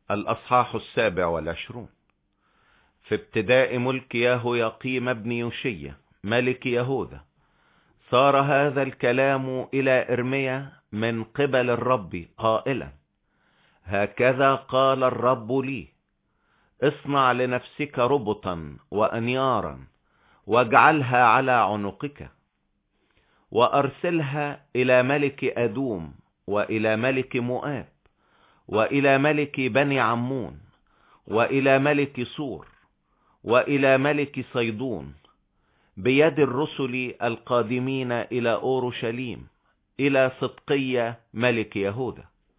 الأصحاح 27. في ابتداء ملك يهوياقيم ابن يوشيا ملك يهوذا صار هذا الكلام إلى إرميا من قبل الرب قائلا: هكذا قال الرب لي: اصنع لنفسك ربطا وأنيارا واجعلها على عنقك، وأرسلها إلى ملك أدوم وإلى ملك مؤاب وإلى ملك بني عمون وإلى ملك صور وإلى ملك صيدون، بيد الرسل القادمين إلى أورشليم إلى صدقية ملك يهوذا،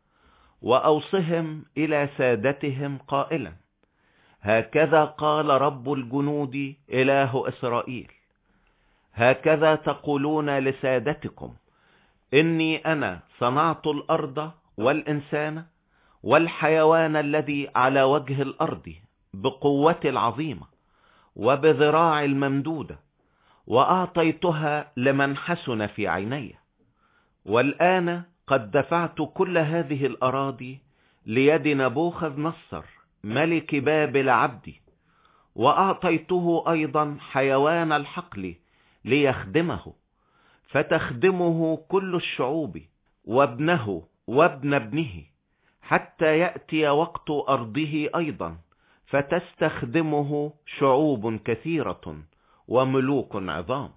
وأوصهم إلى سادتهم قائلا: هكذا قال رب الجنود إله إسرائيل: هكذا تقولون لسادتكم: إني أنا صنعت الأرض والإنسان والحيوان الذي على وجه الأرض بقوة العظيمة وبذراع الممدودة، وأعطيتها لمن حسن في عيني. والآن قد دفعت كل هذه الأراضي ليد نبوخذ نصر ملك بابل عبدي، وأعطيته أيضا حيوان الحقل ليخدمه، فتخدمه كل الشعوب وابنه وابن ابنه، حتى يأتي وقت أرضه أيضا فتستخدمه شعوب كثيرة وملوك عظام.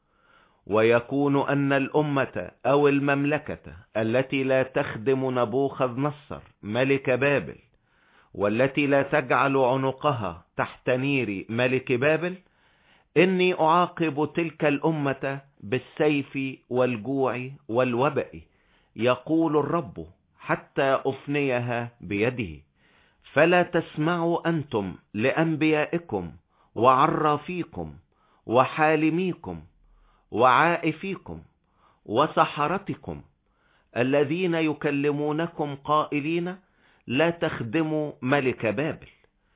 ويكون أن الأمة أو المملكة التي لا تخدم نبوخذ نصر ملك بابل، والتي لا تجعل عنقها تحت نير ملك بابل، إني أعاقب تلك الأمة بالسيف والجوع والوباء، يقول الرب، حتى أفنيها بيده. فلا تسمعوا أنتم لأنبيائكم وعرافيكم وحالميكم وعائفيكم وسحرتكم الذين يكلمونكم قائلين: لا تخدموا ملك بابل،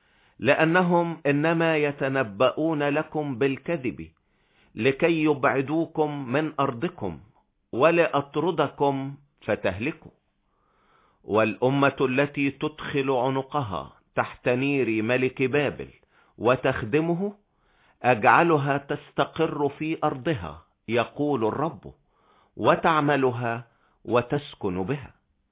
لأنهم إنما يتنبؤون لكم بالكذب لكي يبعدوكم من أرضكم ولأطردكم فتهلكوا. والأمة التي تدخل عنقها تحت نير ملك بابل وتخدمه أجعلها تستقر في أرضها، يقول الرب، وتعملها وتسكن بها.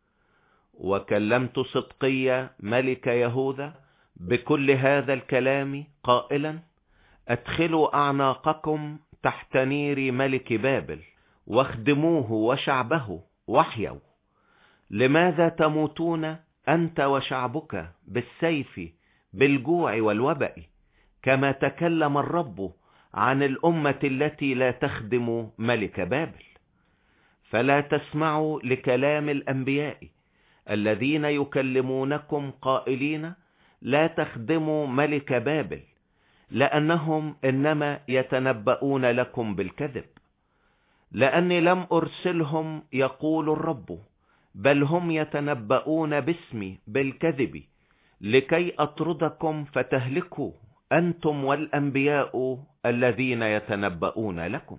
وكلمت صدقية ملك يهوذا بكل هذا الكلام قائلا: ادخلوا أعناقكم تحت نير ملك بابل واخدموه وشعبه واحيوا. لماذا تموتون أنت وشعبك بالسيف بالجوع والوباء، كما تكلم الرب عن الأمة التي لا تخدم ملك بابل؟ فلا تسمعوا لكلام الأنبياء الذين يكلمونكم قائلين: لا تخدموا ملك بابل، لأنهم إنما يتنبؤون لكم بالكذب. لأني لم أرسلهم، يقول الرب، بل هم يتنبؤون باسمي بالكذب، لكي أطردكم فتهلكوا أنتم والأنبياء الذين يتنبؤون لكم.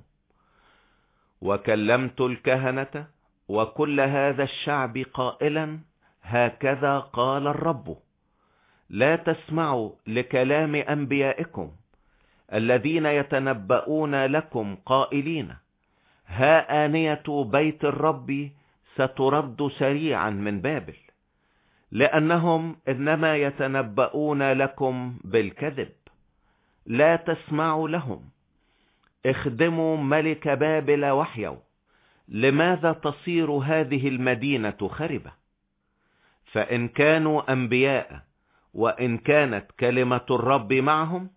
وكلمت الكهنة وكل هذا الشعب قائلا: هكذا قال الرب: لا تسمعوا لكلام أنبيائكم الذين يتنبؤون لكم قائلين: ها آنية بيت الرب سترد سريعا من بابل، لأنهم إنما يتنبؤون لكم بالكذب. لا تسمعوا لهم. اخدموا ملك بابل واحيوا. لماذا تصير هذه المدينة خربة؟ فإن كانوا أنبياء وإن كانت كلمة الرب معهم،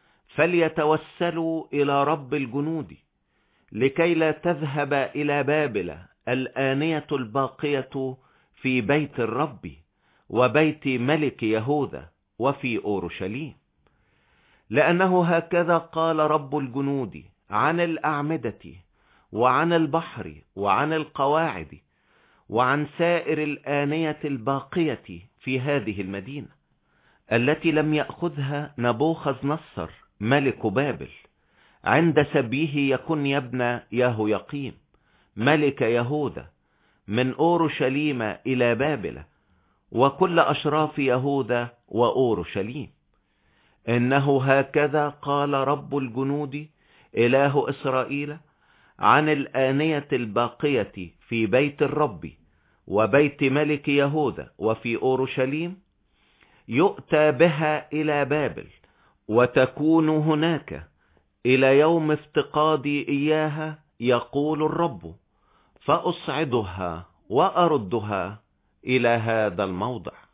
فليتوسلوا إلى رب الجنود، لكي لا تذهب إلى بابل الآنية الباقية في بيت الرب وبيت ملك يهوذا وفي أورشليم. لأنه هكذا قال رب الجنود عن الأعمدة وعن البحر وعن القواعد وعن سائر الآنية الباقية في هذه المدينة، التي لم يأخذها نبوخذ نصر ملك بابل عند سبيه يكن ابن يهوياقيم ملك يهوذا من أورشليم إلى بابل، وكل أشراف يهوذا وأورشليم. إنه هكذا قال رب الجنود إله إسرائيل عن الآنية الباقية في بيت الرب وبيت ملك يهوذا وفي أورشليم: يؤتى بها إلى بابل وتكون هناك إلى يوم افتقادي إياها، يقول الرب، فأصعدها وأردها إلى هذا الموضع.